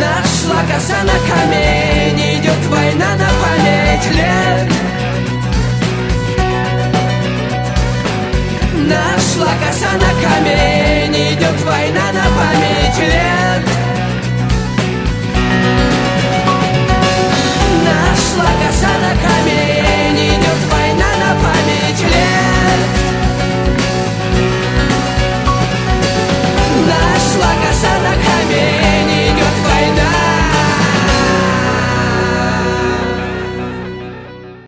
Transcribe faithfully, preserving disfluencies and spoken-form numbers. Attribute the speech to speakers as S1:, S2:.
S1: Нашла коса на камень, идет война на память лет. Нашла коса на камень, идет война на память лет.